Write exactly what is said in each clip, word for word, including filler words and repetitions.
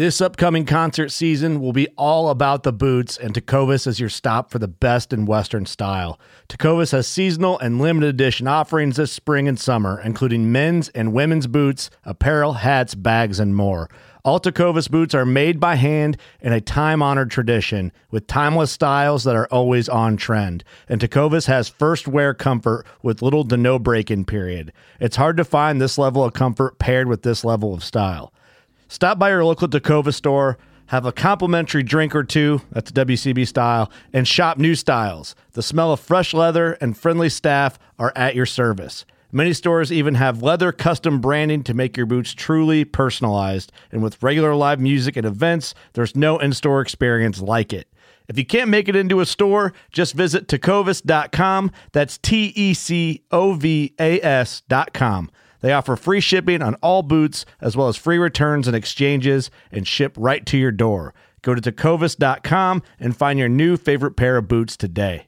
This upcoming concert season will be all about the boots, and Tecovas is your stop for the best in Western style. Tecovas has seasonal and limited edition offerings this spring and summer, including men's and women's boots, apparel, hats, bags, and more. All Tecovas boots are made by hand in a time-honored tradition with timeless styles that are always on trend. And Tecovas has first wear comfort with little to no break-in period. It's hard to find this level of comfort paired with this level of style. Stop by your local Tecovas store, have a complimentary drink or two, that's W C B style, and shop new styles. The smell of fresh leather and friendly staff are at your service. Many stores even have leather custom branding to make your boots truly personalized. And with regular live music and events, there's no in-store experience like it. If you can't make it into a store, just visit tecovas dot com. That's T E C O V A S dot com. They offer free shipping on all boots, as well as free returns and exchanges, and ship right to your door. Go to tecovas dot com and find your new favorite pair of boots today.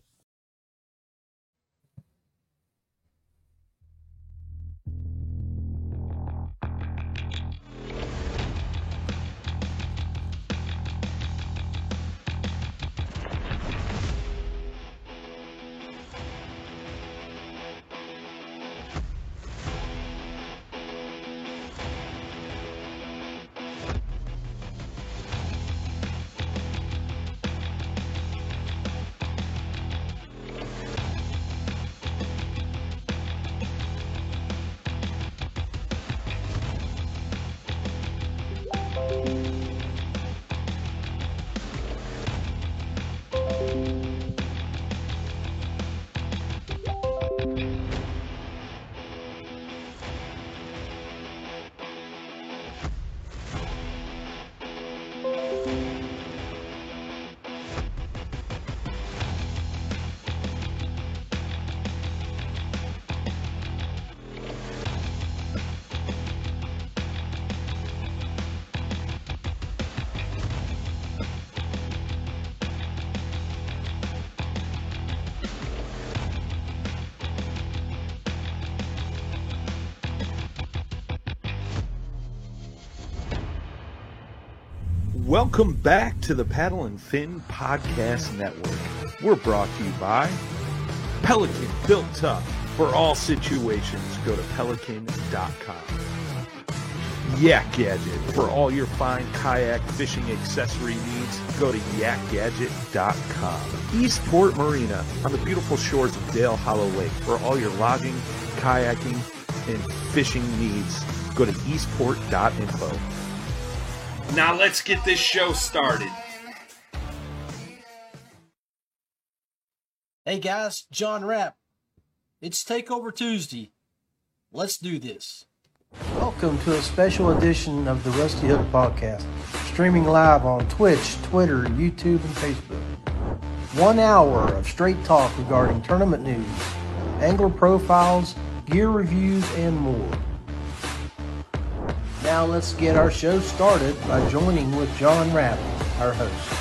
Welcome back to the Paddle and Fin Podcast Network. We're brought to you by Pelican, built tough for all situations. Go to pelican dot com. Yak Gadget, for all your fine kayak fishing accessory needs. Go to yak gadget dot com. Eastport Marina, on the beautiful shores of Dale Hollow Lake. For all your logging, kayaking, and fishing needs, go to eastport dot info. Now let's get this show started. Hey guys, John Rapp. It's Takeover Tuesday. Let's do this. Welcome to a special edition of the Rusty Hook Podcast, streaming live on Twitch, Twitter, YouTube, and Facebook. One hour of straight talk regarding tournament news, angler profiles, gear reviews, and more. Now let's get our show started by joining with John Rapp, our host.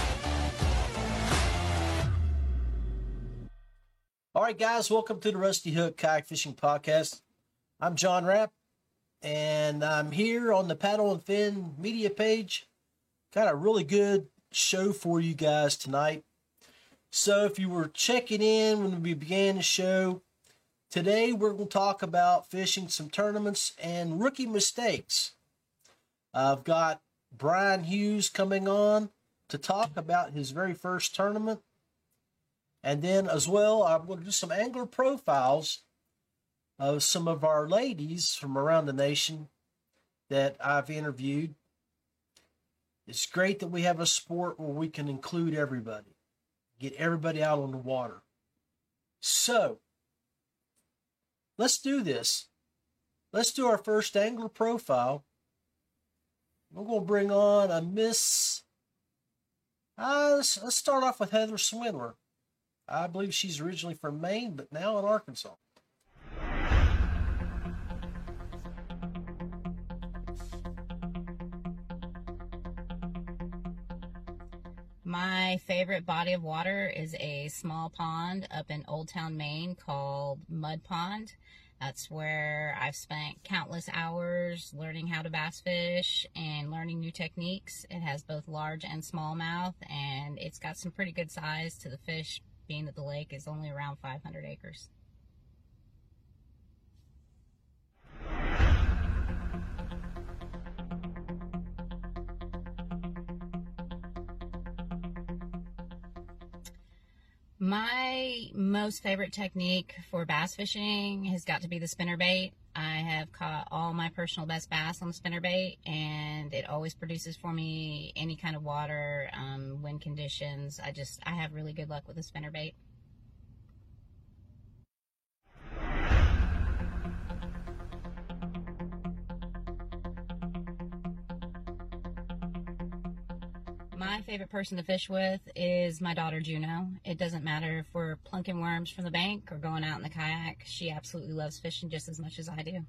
All right, guys, welcome to the Rusty Hook Kayak Fishing Podcast. I'm John Rapp, and I'm here on the Paddle and Fin media page. Got a really good show for you guys tonight. So if you were checking in when we began the show, today we're going to talk about fishing some tournaments and rookie mistakes. I've got Brian Hughes coming on to talk about his very first tournament. And then as well, I'm going to do some angler profiles of some of our ladies from around the nation that I've interviewed. It's great that we have a sport where we can include everybody, get everybody out on the water. So, let's do this. Let's do our first angler profile. We're going to bring on a Miss, uh, let's, let's start off with Heather Swindler. I believe she's originally from Maine, but now in Arkansas. My favorite body of water is a small pond up in Old Town, Maine called Mud Pond. That's where I've spent countless hours learning how to bass fish and learning new techniques. It has both large and smallmouth, and it's got some pretty good size to the fish, being that the lake is only around five hundred acres. My most favorite technique for bass fishing has got to be the spinnerbait. I have caught all my personal best bass on the spinnerbait, and it always produces for me any kind of water, um, wind conditions. I just, I have really good luck with the spinnerbait. My favorite person to fish with is my daughter Juno. It doesn't matter if we're plunking worms from the bank or going out in the kayak. She absolutely loves fishing just as much as I do.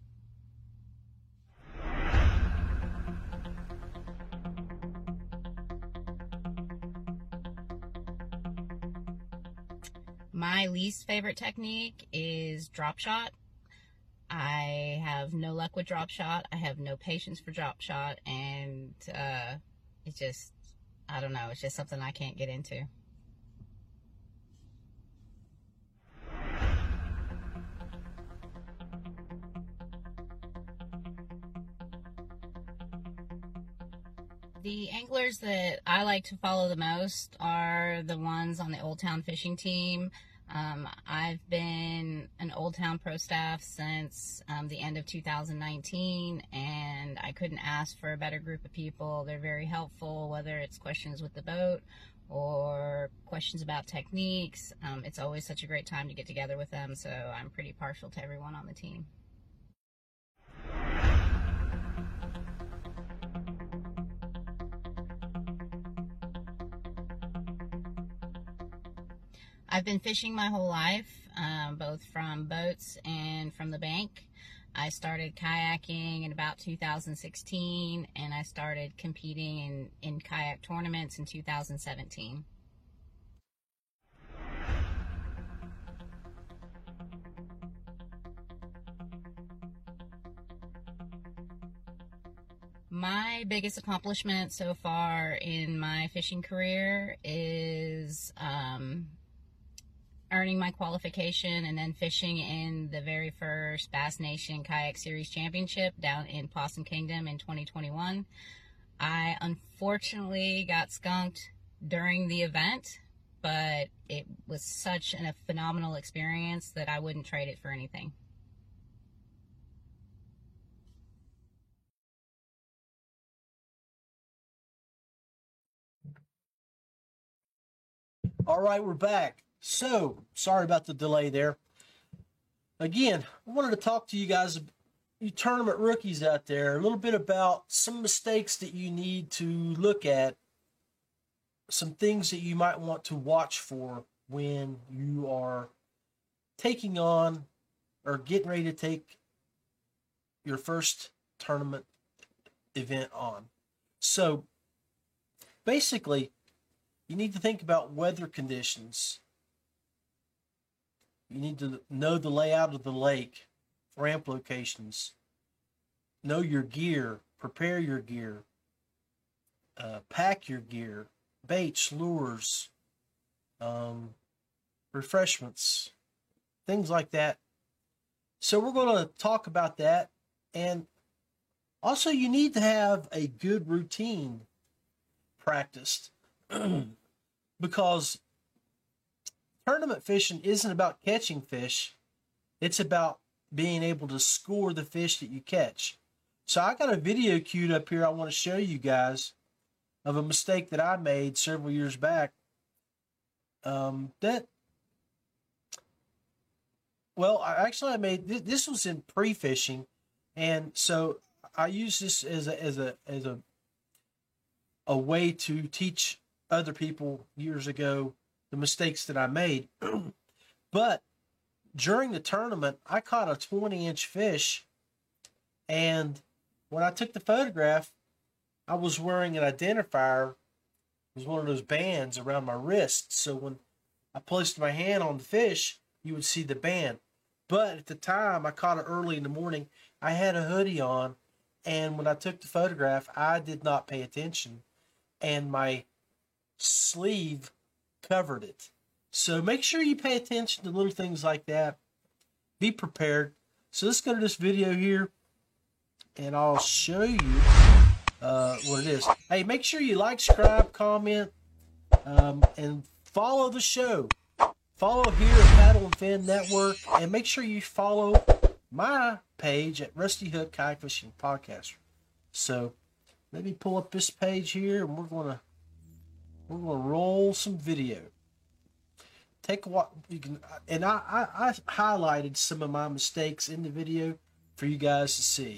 My least favorite technique is drop shot. I have no luck with drop shot. I have no patience for drop shot, and uh, it just, I don't know, it's just something I can't get into. The anglers that I like to follow the most are the ones on the Old Town fishing team. Um, I've been an Old Town pro staff since um, the end of two thousand nineteen, and I couldn't ask for a better group of people. They're very helpful, whether it's questions with the boat or questions about techniques. Um, it's always such a great time to get together with them, so I'm pretty partial to everyone on the team. I've been fishing my whole life, um, both from boats and from the bank. I started kayaking in about two thousand sixteen, and I started competing in, in kayak tournaments in two thousand seventeen. My biggest accomplishment so far in my fishing career is um, earning my qualification and then fishing in the very first Bass Nation Kayak Series Championship down in Possum Kingdom in twenty twenty-one. I unfortunately got skunked during the event, but it was such an, a phenomenal experience that I wouldn't trade it for anything. All right, we're back. So, sorry about the delay there. Again, I wanted to talk to you guys, you tournament rookies out there, a little bit about some mistakes that you need to look at, some things that you might want to watch for when you are taking on or getting ready to take your first tournament event on. So, basically, you need to think about weather conditions. You need to know the layout of the lake, ramp locations, know your gear, prepare your gear, uh, pack your gear, baits, lures, um, refreshments, things like that. So we're going to talk about that. And also you need to have a good routine practiced because tournament fishing isn't about catching fish. It's about being able to score the fish that you catch. So I got a video queued up here I want to show you guys of a mistake that I made several years back. Um, that, well, I actually I made, this, this was in pre-fishing. And so I use this as a, as a, as a, a way to teach other people years ago the mistakes that I made. But during the tournament, I caught a twenty inch fish, and when I took the photograph, I was wearing an identifier. It was one of those bands around my wrist, so when I placed my hand on the fish, you would see the band. But at the time, I caught it early in the morning. I had a hoodie on, and when I took the photograph, I did not pay attention, and my sleeve covered it. So make sure you pay attention to little things like that. Be prepared. So let's go to this video here, and I'll show you uh, what it is. Hey, make sure you like, subscribe, comment, um, and follow the show. Follow here at Paddle and Fin Network, and make sure you follow my page at Rusty Hook Kayak Fishing Podcast. So let me pull up this page here, and we're gonna we're gonna roll some video. Take what you can, and I, I I highlighted some of my mistakes in the video for you guys to see.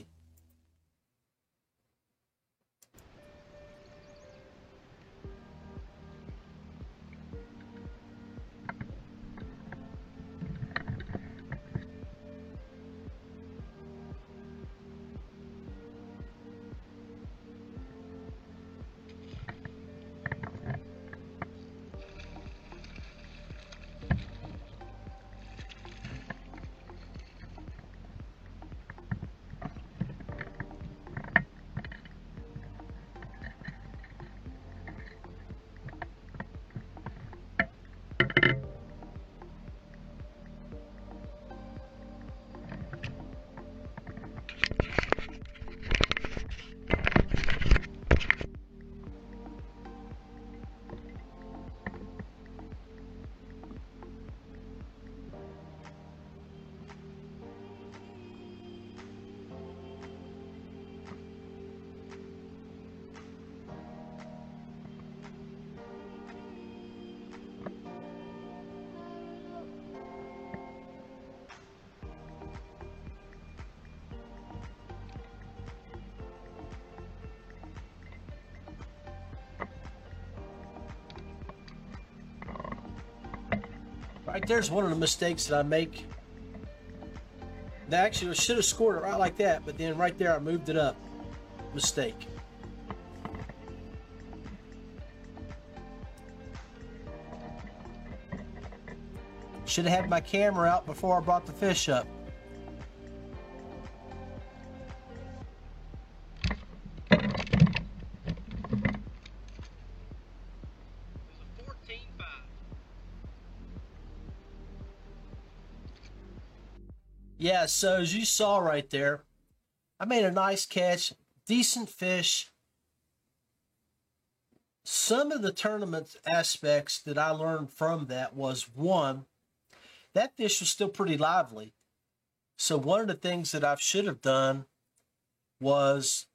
Right there's one of the mistakes that I make. That actually I should have scored it right like that, but then right there I moved it up. Mistake. Should have had my camera out before I brought the fish up. Yeah, so as you saw right there, I made a nice catch, decent fish. Some of the tournament aspects that I learned from that was, one, that fish was still pretty lively. So one of the things that I should have done was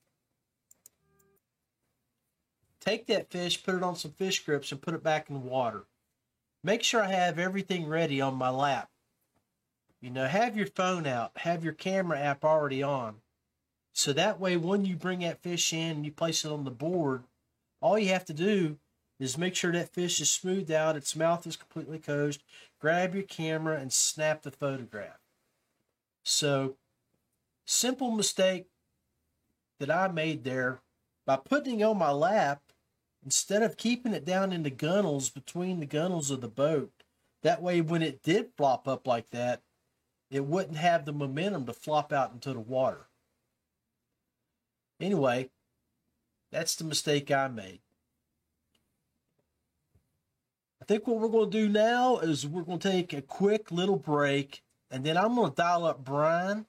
take that fish, put it on some fish grips, and put it back in the water. Make sure I have everything ready on my lap. You know, have your phone out, have your camera app already on. So that way, when you bring that fish in and you place it on the board, all you have to do is make sure that fish is smoothed out, its mouth is completely closed, grab your camera and snap the photograph. So, simple mistake that I made there, by putting it on my lap, instead of keeping it down in the gunnels, between the gunnels of the boat, that way when it did flop up like that, it wouldn't have the momentum to flop out into the water. Anyway, that's the mistake I made. I think what we're going to do now is we're going to take a quick little break, and then I'm going to dial up Brian.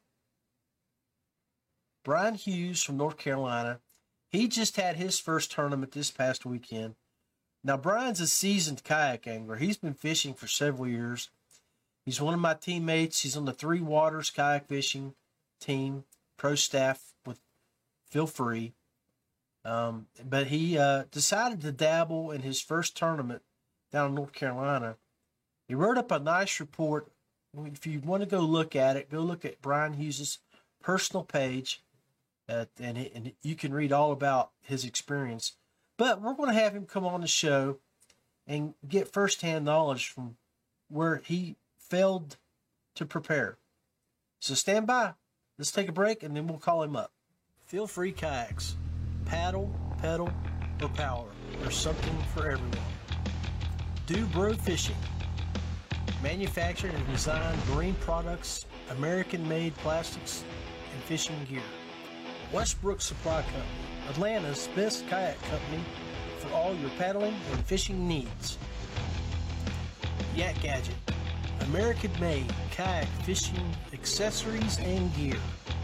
Brian Hughes from North Carolina. He just had his first tournament this past weekend. Now, Brian's a seasoned kayak angler. He's been fishing for several years. He's one of my teammates. He's on the Three Waters kayak fishing team, pro staff with Feel Free. Um, but he uh, decided to dabble in his first tournament down in North Carolina. He wrote up a nice report. If you want to go look at it, go look at Brian Hughes' personal page, uh, and, he, and you can read all about his experience. But we're going to have him come on the show and get firsthand knowledge from where he failed to prepare. So stand by. Let's take a break, and then we'll call him up. Feel Free Kayaks. Paddle, pedal, or power. There's something for everyone. Do Bro Fishing. Manufactured and designed marine products American-made plastics and fishing gear. Westbrook Supply Company, Atlanta's best kayak company for all your paddling and fishing needs. Yak Gadget, American-made kayak fishing accessories and gear.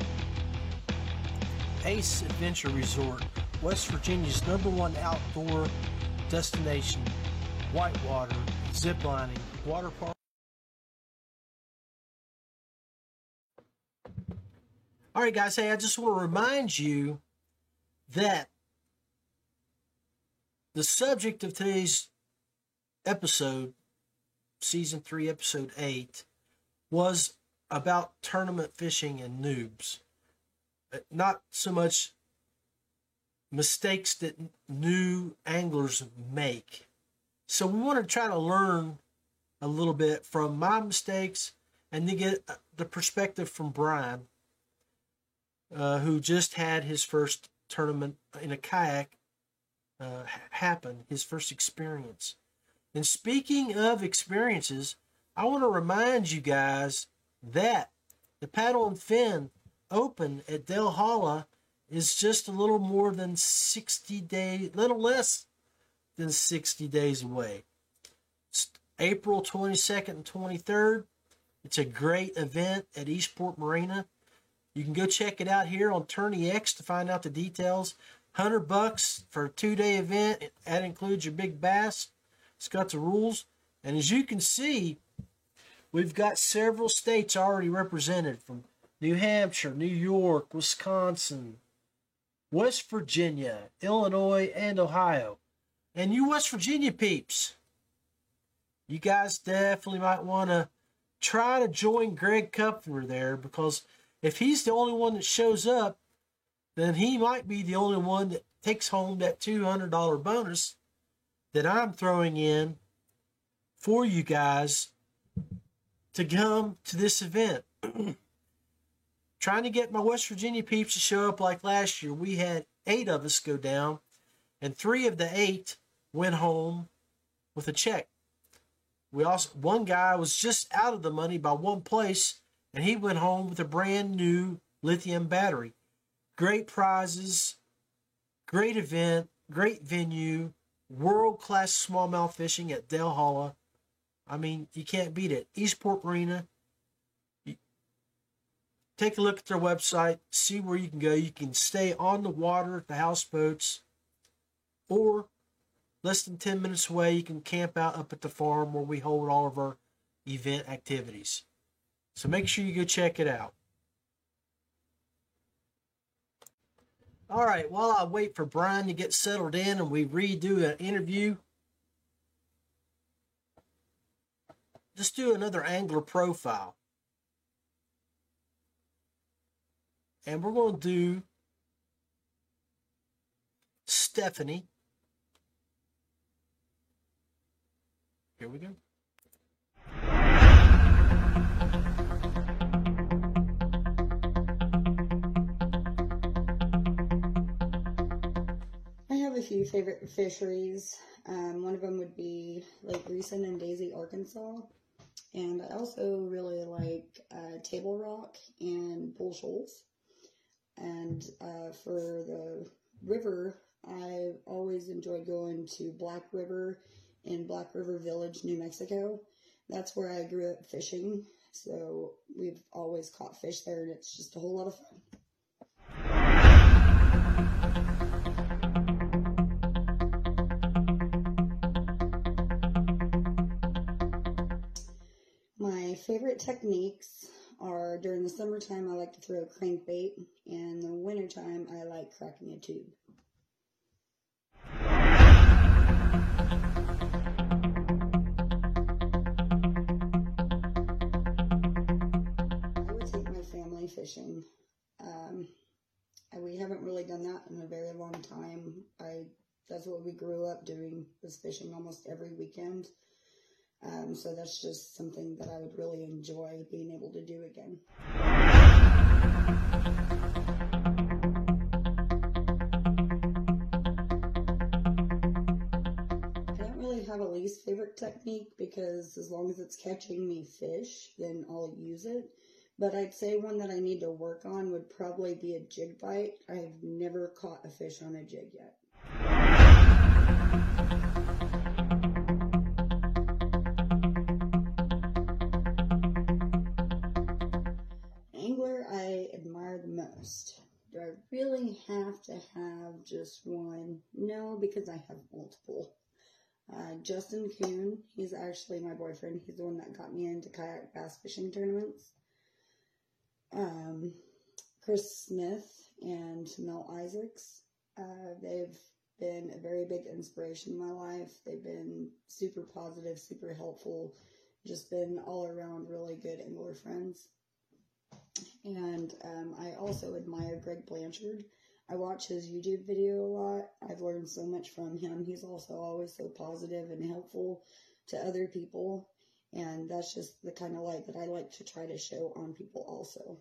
Ace Adventure Resort, West Virginia's number one outdoor destination. Whitewater, ziplining, water park. All right, guys, hey, I just want to remind you that the subject of today's episode, season three, episode eight, was about tournament fishing and noobs. Not so much mistakes that new anglers make. So we want to try to learn a little bit from my mistakes and to get the perspective from Brian, uh, who just had his first tournament in a kayak uh, happen, his first experience. And speaking of experiences, I want to remind you guys that the Paddle and Fin Open at Dale Holla is just a little more than sixty days, little less than sixty days away. It's April twenty-second and twenty-third. It's a great event at Eastport Marina. You can go check it out here on Tourney X to find out the details. one hundred bucks for a two-day event. That includes your big bass. It's got the rules. And as you can see, we've got several states already represented, from New Hampshire, New York, Wisconsin, West Virginia, Illinois, and Ohio. And you West Virginia peeps, you guys definitely might want to try to join Greg Kupfer there, because if he's the only one that shows up, then he might be the only one that takes home that two hundred dollars bonus that I'm throwing in for you guys to come to this event. Trying to get my West Virginia peeps to show up like last year. We had eight of us go down, and three of the eight went home with a check. We also, one guy was just out of the money by one place, and he went home with a brand new lithium battery. Great prizes, great event, great venue, world-class smallmouth fishing at Dale Holla. I mean, you can't beat it. Eastport Marina. Take a look at their website, see where you can go. You can stay on the water at the houseboats, or less than ten minutes away, you can camp out up at the farm where we hold all of our event activities. So make sure you go check it out. All right, while I wait for Brian to get settled in and we redo an interview, just do another angler profile. And we're going to do Stephanie. Here we go. I have a few favorite fisheries. Um, one of them would be Lake Greeson in Daisy, Arkansas. And I also really like uh, Table Rock and Bull Shoals. And uh, for the river, I've always enjoyed going to Black River in Black River Village, New Mexico. That's where I grew up fishing. So we've always caught fish there, and it's just a whole lot of fun. My favorite techniques are during the summertime, I like to throw crankbait, and in the wintertime, I like cracking a tube. I would take my family fishing. Um, we haven't really done that in a very long time. I that's what we grew up doing, was fishing almost every weekend. Um, so that's just something that I would really enjoy being able to do again. I don't really have a least favorite technique, because as long as it's catching me fish, then I'll use it. But I'd say one that I need to work on would probably be a jig bite. I've never caught a fish on a jig yet. Angler I admire the most. Do I really have to have just one? No, because I have multiple. Uh, Justin Kuhn, he's actually my boyfriend. He's the one that got me into kayak bass fishing tournaments. Um, Chris Smith and Mel Isaacs, uh, they've been a very big inspiration in my life. They've been super positive, super helpful, just been all around really good angler friends. And um, I also admire Greg Blanchard. I watch his YouTube video a lot. I've learned so much from him. He's also always so positive and helpful to other people. And that's just the kind of light that I like to try to show on people also.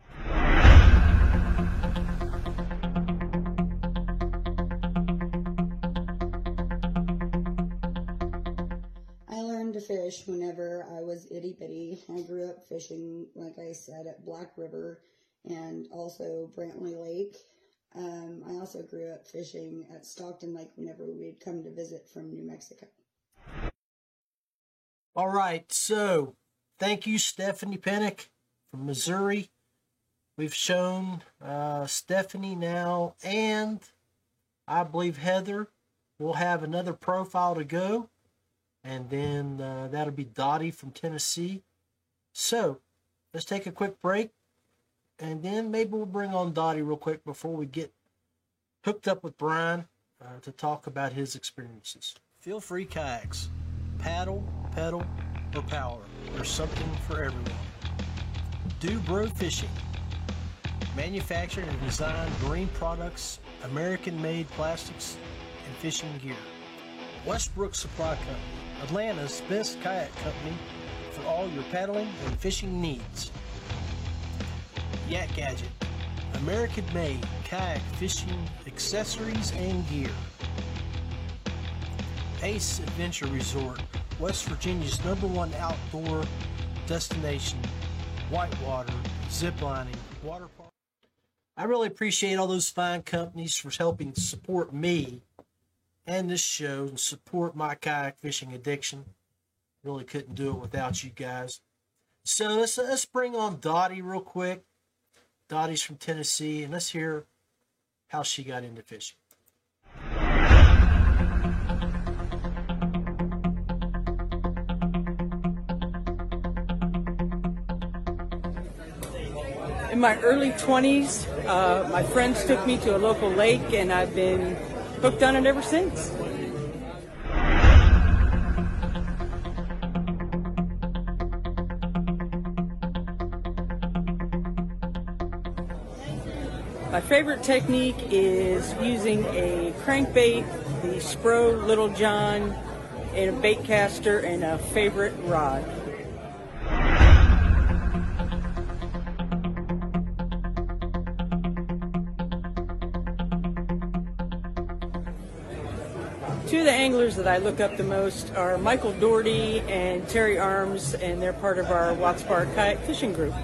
I learned to fish whenever I was itty bitty. I grew up fishing, like I said, at Black River and also Brantley Lake. Um, I also grew up fishing at Stockton Lake whenever we'd come to visit from New Mexico. All right, so thank you, Stephanie Pennick from Missouri. We've shown uh, Stephanie now, and I believe Heather. We'll have another profile to go, and then uh, that'll be Dottie from Tennessee. So let's take a quick break, and then maybe we'll bring on Dottie real quick before we get hooked up with Brian uh, to talk about his experiences. Feel free kayaks. Paddle, pedal, or power. There's something for everyone. Do Bro Fishing. Manufactured and designed marine products, American-made plastics, and fishing gear. Westbrook Supply Company, Atlanta's best kayak company for all your paddling and fishing needs. Yak Gadget, American-made kayak fishing accessories and gear. Ace Adventure Resort, West Virginia's number one outdoor destination, whitewater, ziplining, water park. I really appreciate all those fine companies for helping support me and this show and support my kayak fishing addiction. Really couldn't do it without you guys. So let's, let's bring on Dottie real quick. Dottie's from Tennessee, and let's hear how she got into fishing. In my early twenties, uh, my friends took me to a local lake, and I've been hooked on it ever since. My favorite technique is using a crankbait, the Spro Little John, and a bait caster, and a favorite rod. Two of the anglers that I look up the most are Michael Doherty and Terry Arms, and they're part of our Watts Park Kayak Fishing Group.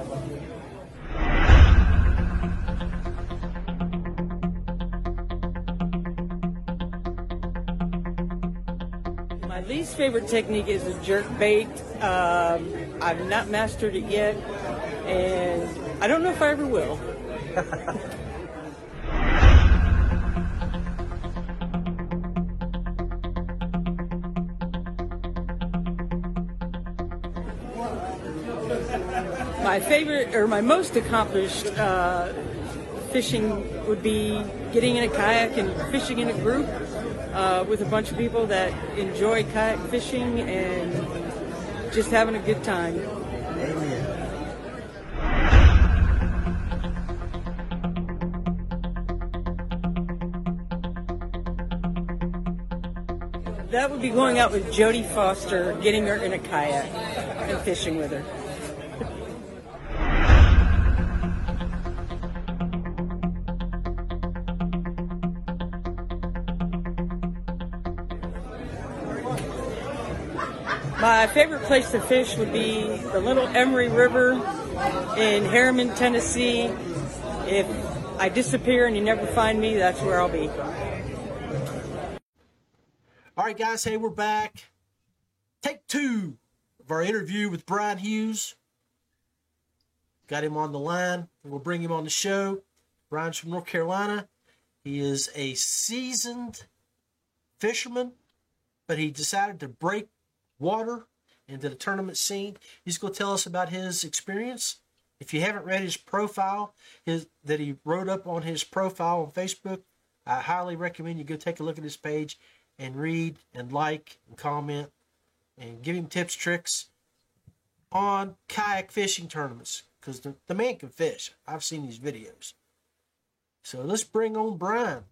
My least favorite technique is a jerk bait. Um, I've not mastered it yet, and I don't know if I ever will. My favorite, or my most accomplished uh, fishing would be getting in a kayak and fishing in a group uh, with a bunch of people that enjoy kayak fishing and just having a good time. Amen. That would be going out with Jodie Foster, getting her in a kayak and fishing with her. My favorite place to fish would be the Little Emery River in Harriman, Tennessee. If I disappear and you never find me, that's where I'll be. All right, guys. Hey, we're back. Take two of our interview with Brian Hughes. Got him on the line. We'll bring him on the show. Brian's from North Carolina. He is a seasoned fisherman, but he decided to break water into the tournament scene. He's going to tell us about his experience. If you haven't read his profile, his that he wrote up on his profile on Facebook, I highly recommend you go take a look at his page and read and like and comment and give him tips, tricks on kayak fishing tournaments, because the, the man can fish. I've seen these videos. So let's bring on Brian.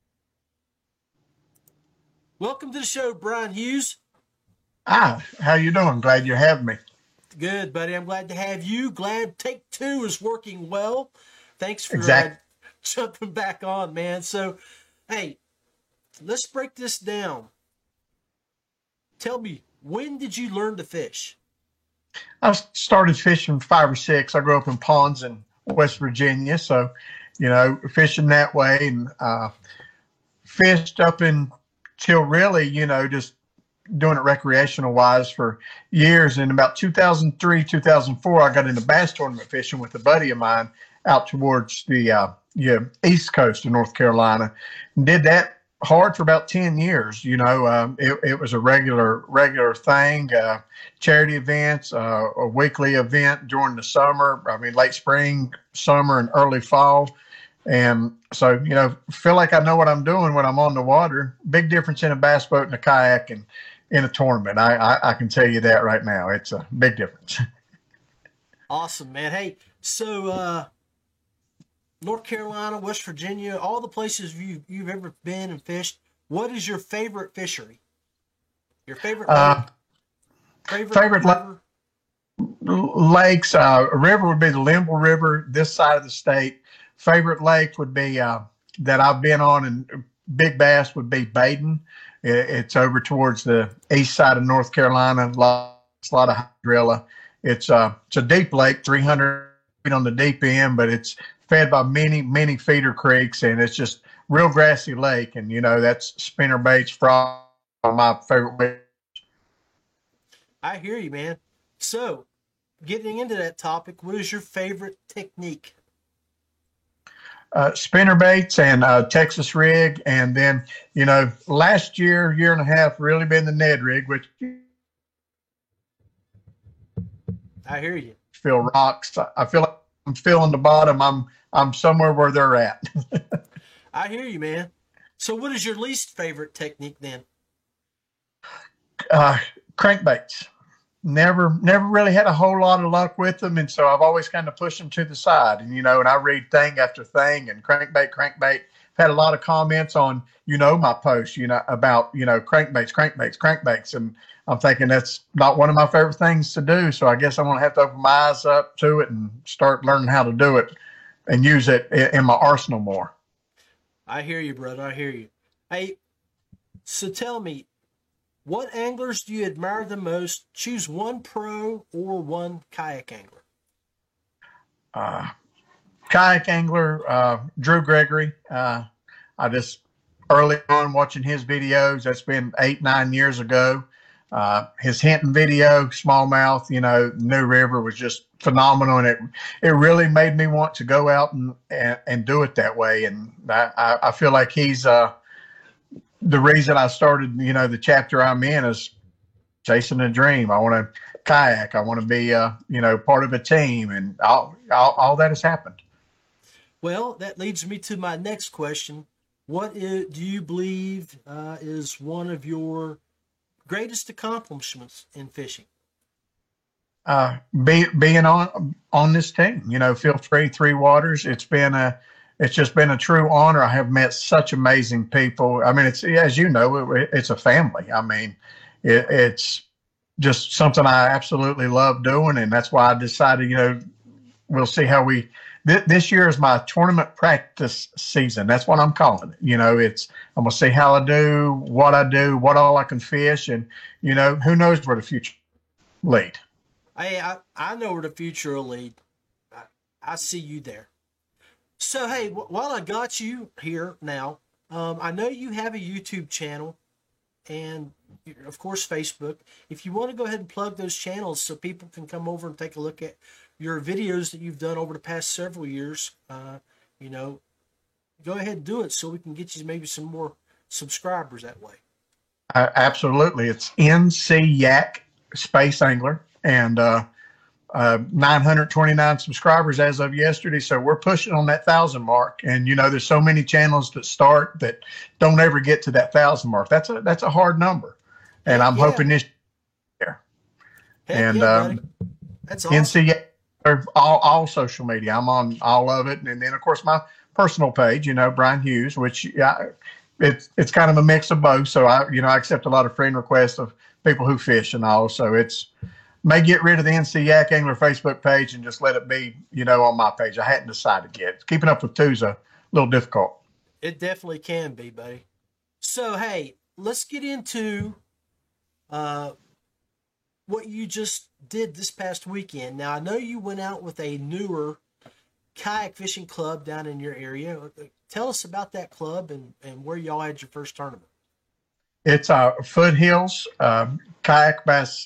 Welcome to the show, Brian Hughes. Ah, how you doing? Glad you have me. Good, buddy. I'm glad to have you. Glad Take Two is working well. Thanks for Exactly. uh, jumping back on, man. So, hey, let's break this down. Tell me, when did you learn to fish? I started fishing five or six. I grew up in ponds in West Virginia, so, you know, fishing that way, and uh, fished up until really, you know, just doing it recreational wise for years. In about two thousand three, two thousand four, I got into bass tournament fishing with a buddy of mine out towards the uh, yeah, east coast of North Carolina. And did that hard for about ten years. You know, um, it, it was a regular, regular thing, uh, charity events, uh, a weekly event during the summer. I mean, late spring, summer, and early fall. And so, you know, feel like I know what I'm doing when I'm on the water. Big difference in a bass boat and a kayak and in a tournament. I, I, I can tell you that right now. It's a big difference. Awesome, man. Hey, so uh, North Carolina, West Virginia, all the places you, you've ever been and fished, what is your favorite fishery? Your favorite Uh, lake? Favorite, favorite la- river? Lakes, uh, a river would be the Limble River, this side of the state. Favorite lake would be uh, that I've been on, and big bass would be Baden. It, it's over towards the east side of North Carolina. A lot, a lot of hydrilla. It's uh, it's a deep lake, three hundred feet on the deep end, but it's fed by many, many feeder creeks, and it's just real grassy lake. And you know, that's spinner baits, frog, my favorite way. I hear you, man. So, getting into that topic, what is your favorite technique? Uh, spinner baits and uh, Texas rig, and then, you know, last year, year and a half, really been the Ned rig, which I hear you. feel rocks. I feel like I'm feeling the bottom. I'm I'm somewhere where they're at. I hear you, man. So, what is your least favorite technique then? uh, crankbaits. Never, never really had a whole lot of luck with them, and so I've always kind of pushed them to the side. And you know, and I read thing after thing, and crankbait, crankbait. I've had a lot of comments on, you know, my posts, you know, about you know crankbaits, crankbaits, crankbaits, and I'm thinking that's not one of my favorite things to do. So I guess I'm gonna have to open my eyes up to it and start learning how to do it and use it in, in my arsenal more. I hear you, brother. I hear you. Hey, so tell me, what anglers do you admire the most? Choose one pro or one kayak angler. Uh, kayak angler, uh, Drew Gregory. Uh, I just early on watching his videos. That's been eight, nine years ago. Uh, his hinting video, smallmouth, you know, New River was just phenomenal, and it it really made me want to go out and and, and do it that way. And I, I feel like he's uh, the reason I started, you know, the chapter I'm in is chasing a dream. I want to kayak. I want to be, uh, you know, part of a team, and all, all, all that has happened. Well, that leads me to my next question. What is, do you believe uh, is one of your greatest accomplishments in fishing? Uh, be, being on on this team, you know, Feel Free, Three Waters. It's been a, it's just been a true honor. I have met such amazing people. I mean, it's, as you know, it, it's a family. I mean, it, it's just something I absolutely love doing, and that's why I decided, you know, we'll see how we. Th- this year is my tournament practice season. That's what I'm calling it. You know, it's I'm gonna see how I do, what I do, what all I can fish, and you know, who knows where the future lead. Hey, I, I know where the future will lead. I see you there. So, hey, w- while I got you here now, um, I know you have a YouTube channel and, of course, Facebook. If you want to go ahead and plug those channels so people can come over and take a look at your videos that you've done over the past several years, uh, you know, go ahead and do it so we can get you maybe some more subscribers that way. Uh, absolutely. It's N C Yak Space Angler, and uh, uh, nine hundred twenty-nine subscribers as of yesterday. So we're pushing on that thousand mark. And, you know, there's so many channels that start that don't ever get to that thousand mark. That's a, that's a hard number. And I'm yeah. hoping this year. Heck And yeah, um, buddy. That's awesome. N C Yak, all, all social media. I'm on all of it. And then, of course, my personal page, you know, Brian Hughes, which I, it's it's kind of a mix of both. So I, you know, I accept a lot of friend requests of people who fish and all. So it's may get rid of the N C Yak Angler Facebook page and just let it be, you know, on my page. I hadn't decided yet. Keeping up with two's a little difficult. It definitely can be, buddy. So hey, let's get into uh, what you just did this past weekend. Now I know you went out with a newer kayak fishing club down in your area. Tell us about that club and, and where y'all had your first tournament. It's uh, Foothills uh, Kayak Bass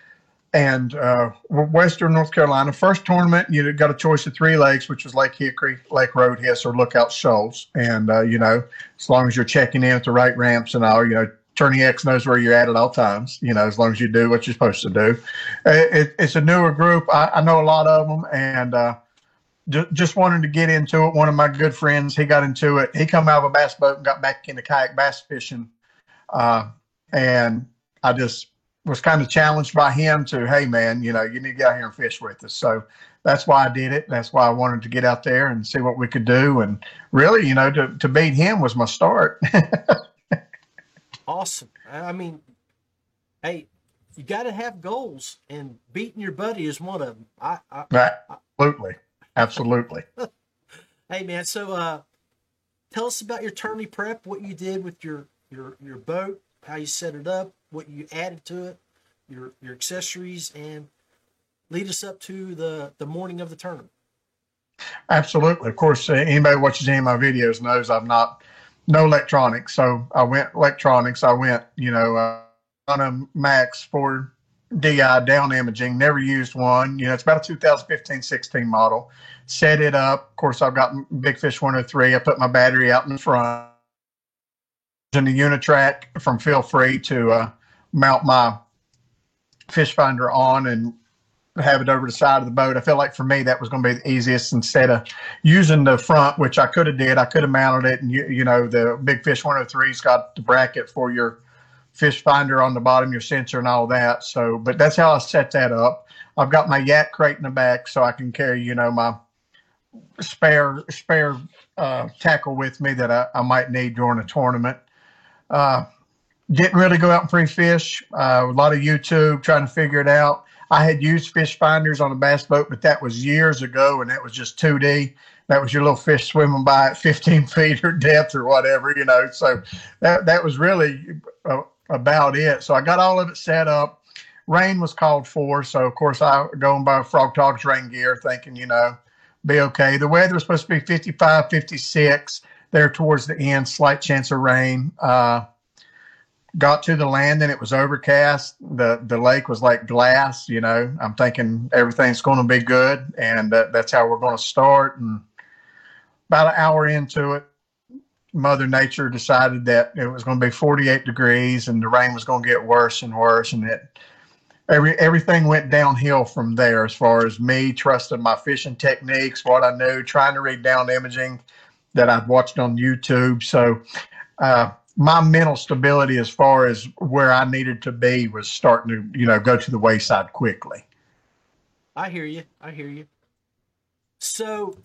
and uh, Western North Carolina. First tournament, you got a choice of three lakes, which was Lake Hickory, Lake Roadhiss, or Lookout Shoals. And, uh, you know, as long as you're checking in at the right ramps and all, you know, Turning X knows where you're at at all times, you know, as long as you do what you're supposed to do. It, it's a newer group. I, I know a lot of them, and uh, just wanted to get into it. One of my good friends, he got into it. He come out of a bass boat and got back into kayak bass fishing. Uh, and I just was kind of challenged by him to, hey man, you know, you need to get out here and fish with us. So that's why I did it. That's why I wanted to get out there and see what we could do. And really, you know, to, to beat him was my start. Awesome. I mean, hey, you got to have goals, and beating your buddy is one of them. I, I, right. Absolutely. Absolutely. Hey man, so uh, tell us about your tourney prep, what you did with your, your, your boat, how you set it up, what you added to it, your, your accessories, and lead us up to the, the morning of the tournament. Absolutely. Of course, uh, anybody who watches any of my videos knows I'm not, no electronics. So I went electronics. I went, you know, uh, on a Max four D I down imaging, never used one. You know, it's about a two thousand fifteen sixteen model. Set it up. Of course, I've got Big Fish one oh three. I put my battery out in the front. And the Unitrack from Feel Free to uh, mount my fish finder on and have it over the side of the boat. I felt like for me that was going to be the easiest instead of using the front, which I could have did. I could have mounted it, and you, you know, the Big Fish one oh three's got the bracket for your fish finder on the bottom, your sensor and all that. So, but that's how I set that up. I've got my yak crate in the back so I can carry, you know, my spare spare uh, tackle with me that I, I might need during a tournament. Uh, didn't really go out and pre-fish. Uh, a lot of YouTube, trying to figure it out. I had used fish finders on a bass boat, but that was years ago, and that was just two D. That was your little fish swimming by at fifteen feet or depth or whatever, you know. So that that was really uh, about it. So I got all of it set up. Rain was called for, so of course I go and buy Frog Talks rain gear, thinking, you know, be okay. The weather was supposed to be fifty-five, fifty-six there towards the end, slight chance of rain. Uh, got to the landing, it was overcast. The the lake was like glass, you know. I'm thinking everything's going to be good, and uh, that's how we're going to start. And about an hour into it, Mother Nature decided that it was going to be forty-eight degrees, and the rain was going to get worse and worse, and it every everything went downhill from there as far as me trusting my fishing techniques, what I knew, trying to read down imaging that I'd watched on YouTube. So uh, my mental stability as far as where I needed to be was starting to, you know, go to the wayside quickly. I hear you. I hear you. So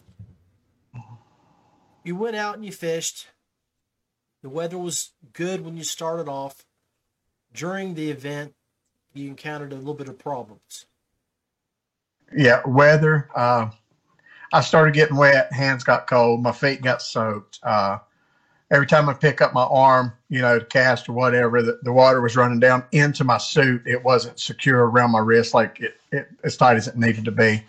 you went out and you fished. The weather was good when you started off. During the event, you encountered a little bit of problems. Yeah, weather. Uh, I started getting wet. Hands got cold. My feet got soaked. Uh, every time I pick up my arm, you know, to cast or whatever, the, the water was running down into my suit. It wasn't secure around my wrist like it, it as tight as it needed to be.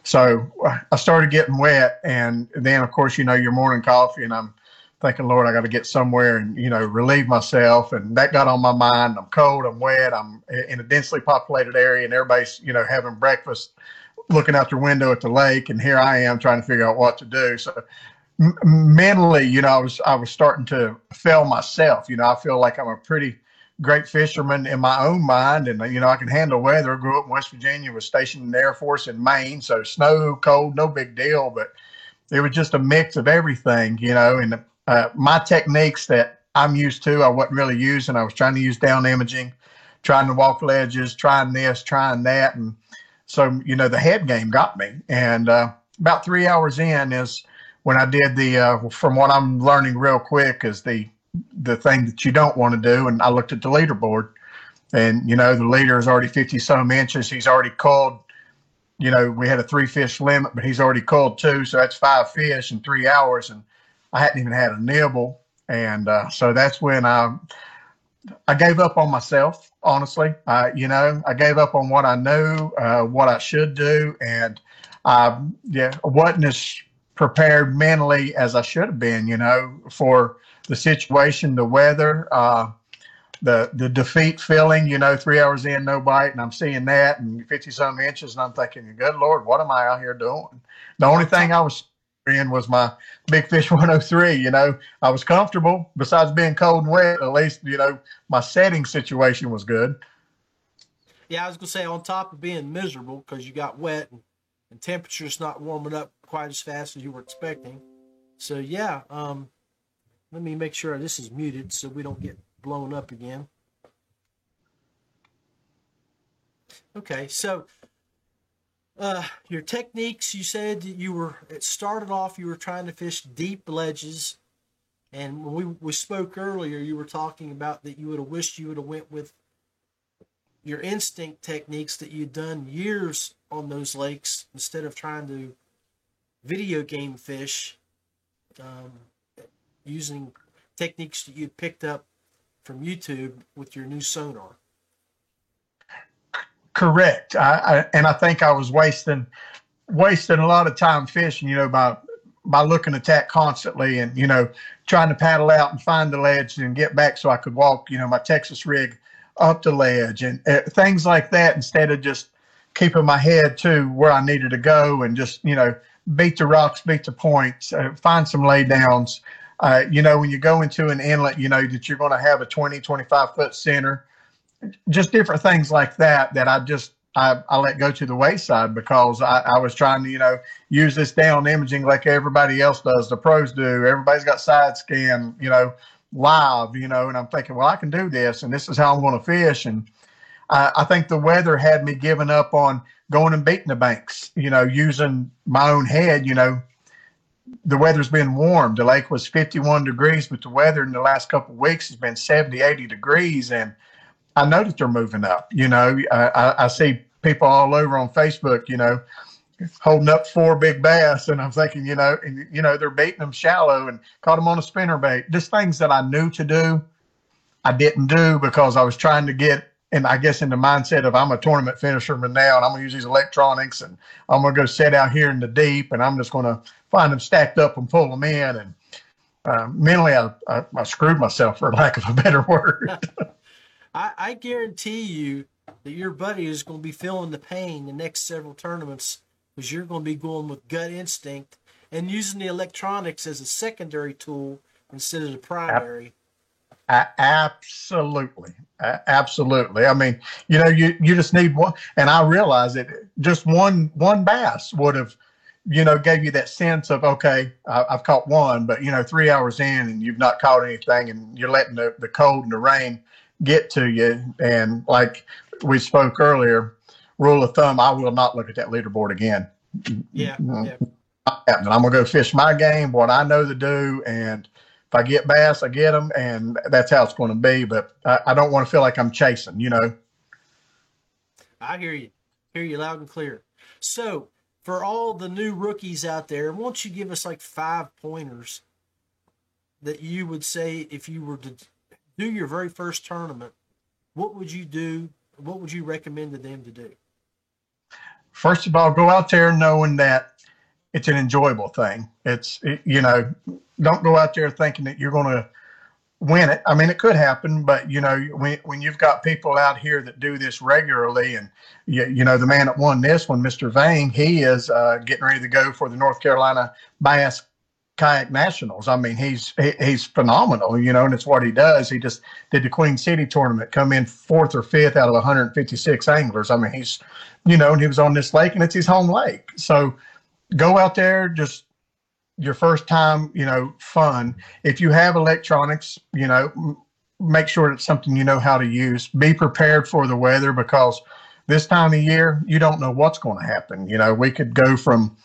So I started getting wet, and then of course, you know, your morning coffee, and I'm thinking, Lord, I got to get somewhere and, you know, relieve myself. And that got on my mind. I'm cold, I'm wet, I'm in a densely populated area, and everybody's, you know, having breakfast, looking out their window at the lake. And here I am trying to figure out what to do. So m- mentally, you know, I was, I was starting to fail myself. You know, I feel like I'm a pretty great fisherman in my own mind, and you know, I can handle weather. I grew up in West Virginia, was stationed in the Air Force in Maine, so snow, cold, no big deal. But it was just a mix of everything, you know. And uh, my techniques that I'm used to, I wasn't really using. I was trying to use down imaging, trying to walk ledges, trying this, trying that, and so you know, the head game got me. And uh, about three hours in is when I did the. Uh, from what I'm learning real quick is the the thing that you don't want to do. And I looked at the leaderboard, and, you know, the leader is already fifty some inches. He's already called, you know, we had a three fish limit, but he's already called two. So that's five fish in three hours. And I hadn't even had a nibble. And uh, so that's when I, I gave up on myself, honestly. Uh, you know, I gave up on what I knew, uh, what I should do. And I yeah, wasn't as prepared mentally as I should have been, you know, for the situation, the weather, uh, the the defeat feeling, you know, three hours in, no bite, and I'm seeing that and fifty some inches, and I'm thinking, good Lord, what am I out here doing? The only thing I was in was my Big Fish one oh three, you know. I was comfortable, besides being cold and wet, at least, you know, my setting situation was good. Yeah, I was going to say, on top of being miserable because you got wet and, and temperature's not warming up quite as fast as you were expecting. So, yeah, um, let me make sure this is muted so we don't get blown up again. Okay, so uh, your techniques, you said that you were, it started off, you were trying to fish deep ledges. And when we, we spoke earlier, you were talking about that you would have wished you would have went with your instinct techniques that you'd done years on those lakes instead of trying to video game fish. Um, using techniques that you picked up from YouTube with your new sonar. Correct. I, I and I think I was wasting wasting a lot of time fishing, you know, by by looking at that constantly, and you know, trying to paddle out and find the ledge and get back so I could walk, you know, my Texas rig up the ledge and uh, things like that, instead of just keeping my head to where I needed to go and just, you know, beat the rocks, beat the points, uh, find some lay downs. Uh, you know, when you go into an inlet, you know that you're going to have a twenty, twenty-five foot center, just different things like that, that I just, I, I let go to the wayside because I, I was trying to, you know, use this down imaging like everybody else does. The pros do. Everybody's got side scan, you know, live, you know, and I'm thinking, well, I can do this and this is how I'm going to fish. And I, I think the weather had me giving up on going and beating the banks, you know, using my own head. You know, the weather's been warm. The lake was fifty-one degrees, but the weather in the last couple of weeks has been seventy, eighty degrees. And I know that they're moving up. You know, I, I, I see people all over on Facebook, you know, holding up four big bass. And I'm thinking, you know, and, you know, they're baiting them shallow and caught them on a spinner bait. Just things that I knew to do, I didn't do because I was trying to get, and I guess in the mindset of I'm a tournament fisherman now, and I'm going to use these electronics, and I'm going to go sit out here in the deep, and I'm just going to find them stacked up and pull them in. And uh, mentally, I, I, I screwed myself, for lack of a better word. I, I guarantee you that your buddy is going to be feeling the pain the next several tournaments because you're going to be going with gut instinct and using the electronics as a secondary tool instead of the primary. Uh, absolutely. Uh, absolutely. I mean, you know, you, you just need one. And I realize that just one, one bass would have, you know, gave you that sense of, okay, I, I've caught one, but you know, three hours in and you've not caught anything and you're letting the, the cold and the rain get to you. And like we spoke earlier, rule of thumb, I will not look at that leaderboard again. Yeah. yeah. I'm going to go fish my game, what I know to do. And if I get bass, I get them, and that's how it's going to be. But I, I don't want to feel like I'm chasing, you know. I hear you. Hear you loud and clear. So for all the new rookies out there, why don't you give us like five pointers that you would say if you were to do your very first tournament, what would you do? What would you recommend to them to do? first of all, go out there knowing that it's an enjoyable thing. It's, it, you know, don't go out there thinking that you're going to win it. I mean, it could happen, but you know, when, when you've got people out here that do this regularly, and you, you know, the man that won this one, Mister Vane, he is uh, getting ready to go for the North Carolina Bass Kayak Nationals. I mean, he's he, he's phenomenal, you know, and it's what he does. He just did the Queen City tournament, come in fourth or fifth out of one hundred fifty-six anglers. I mean, he's, you know, and he was on this lake, and it's his home lake. So go out there, just your first time, you know, fun. If you have electronics, you know, m- make sure it's something you know how to use. Be prepared for the weather, because this time of year, you don't know what's going to happen. You know, we could go from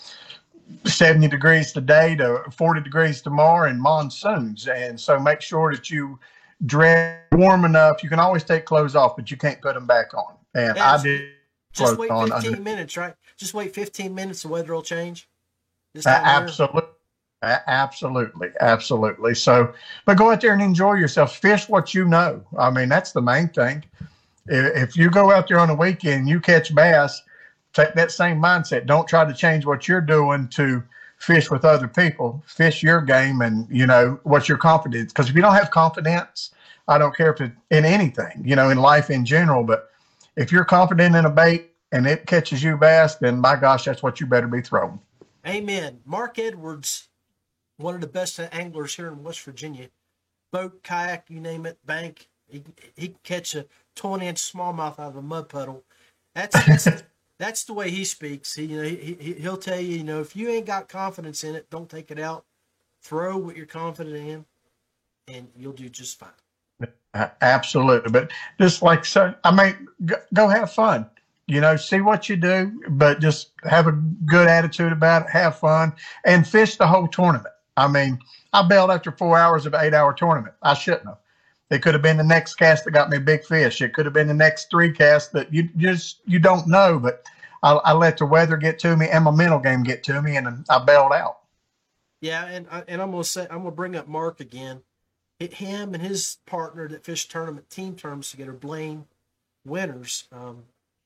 seventy degrees today to forty degrees tomorrow and monsoons. And so make sure that you dress warm enough. You can always take clothes off, but you can't put them back on. And Yeah, I did. Just clothes wait on fifteen under- minutes, right? Just wait fifteen minutes, the weather will change. This Uh, time of year. absolutely. A- Absolutely. Absolutely. So, but go out there and enjoy yourself. Fish what you know. I mean, that's the main thing. I- If you go out there on a weekend, you catch bass, take that same mindset. Don't try to change what you're doing to fish with other people. Fish your game and, you know, what's your confidence. Because if you don't have confidence, I don't care if it in anything, you know, in life in general, but if you're confident in a bait and it catches you bass, then by gosh, that's what you better be throwing. Amen. Mark Edwards, one of the best anglers here in West Virginia. Boat, kayak, you name it, bank. He, he can catch a twenty-inch smallmouth out of a mud puddle. That's that's, that's the way he speaks. He, you know, he, he, he'll tell you, you know, if you ain't got confidence in it, don't take it out. Throw what you're confident in, and you'll do just fine. Uh, Absolutely. But just like, so, I mean, go, go have fun, you know, see what you do, but just have a good attitude about it, have fun, and fish the whole tournament. I mean, I bailed after four hours of an eight hour tournament. I shouldn't have. It could have been the next cast that got me a big fish. It could have been the next three casts that you just, you don't know, but I, I let the weather get to me and my mental game get to me, and I bailed out. Yeah, and I- and I'm gonna say I'm gonna bring up Mark again. It, him and his partner that fished tournament team terms together, Blaine Winters, um,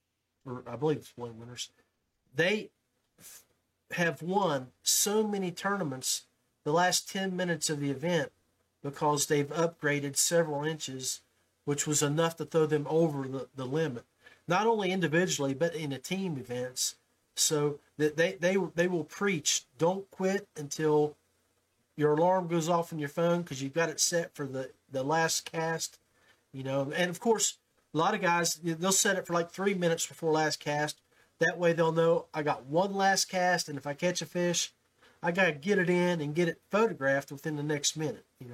or I believe it's Blaine Winters. They f- have won so many tournaments the last ten minutes of the event because they've upgraded several inches, which was enough to throw them over the, the limit, not only individually but in the team events. So that they, they they will preach, don't quit until your alarm goes off on your phone because you've got it set for the, the last cast, you know. And of course, a lot of guys, they'll set it for like three minutes before last cast. That way they'll know I got one last cast, and if I catch a fish, I got to get it in and get it photographed within the next minute, you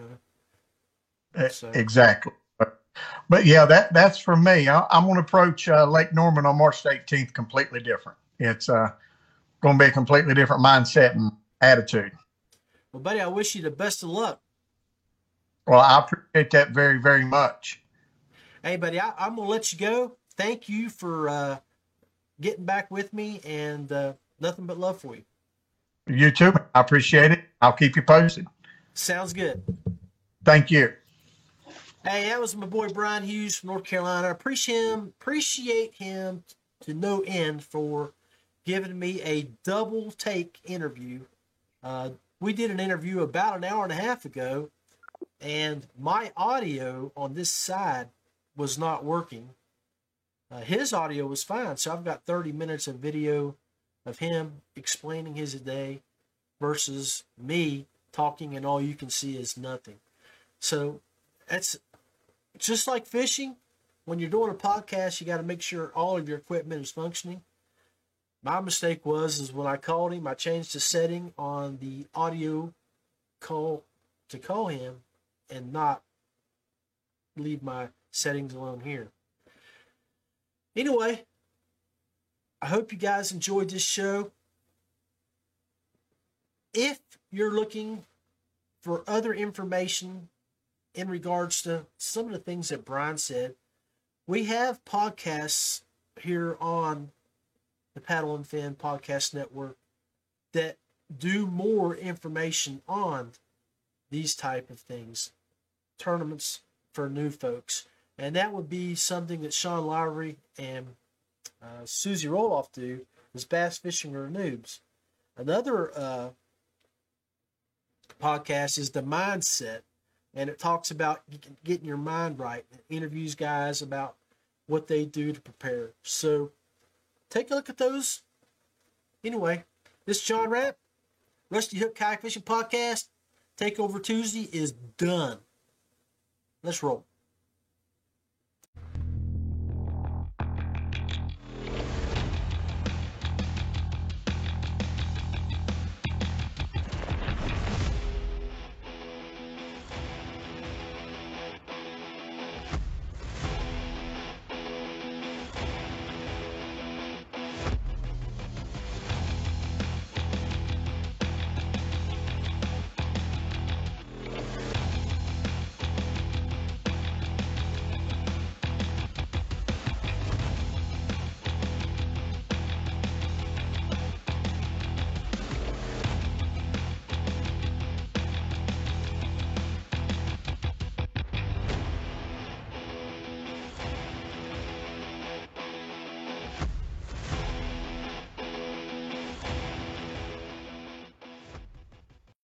know. E- So- Exactly. But, but yeah, that that's for me. I, I'm going to approach uh, Lake Norman on March eighteenth completely different. It's uh, going to be a completely different mindset and attitude. Well, buddy, I wish you the best of luck. Well, I appreciate that very, very much. Hey, buddy, I, I'm going to let you go. Thank you for uh, getting back with me, and uh, nothing but love for you. You too. I appreciate it. I'll keep you posted. Sounds good. Thank you. Hey, that was my boy Brian Hughes from North Carolina. I appreciate him, appreciate him to no end for giving me a double take interview. Uh, we did an interview about an hour and a half ago, and my audio on this side was not working. Uh, his audio was fine, so I've got thirty minutes of video of him explaining his day versus me talking, and all you can see is nothing. So that's just like fishing. When you're doing a podcast, you got to make sure all of your equipment is functioning. My mistake was is when I called him, I changed the setting on the audio call to call him and not leave my settings alone here. Anyway, I hope you guys enjoyed this show. If you're looking for other information in regards to some of the things that Brian said, we have podcasts here on the Paddle and Fin Podcast Network that do more information on these type of things, tournaments for new folks. And that would be something that Sean Lowry and uh, Susie Roloff do is Bass Fishing for Noobs. Another uh, podcast is The Mindset, and it talks about getting your mind right. It interviews guys about what they do to prepare. So take a look at those. Anyway, this is John Rapp, Rusty Hook Kayak Fishing Podcast. Takeover Tuesday is done. Let's roll.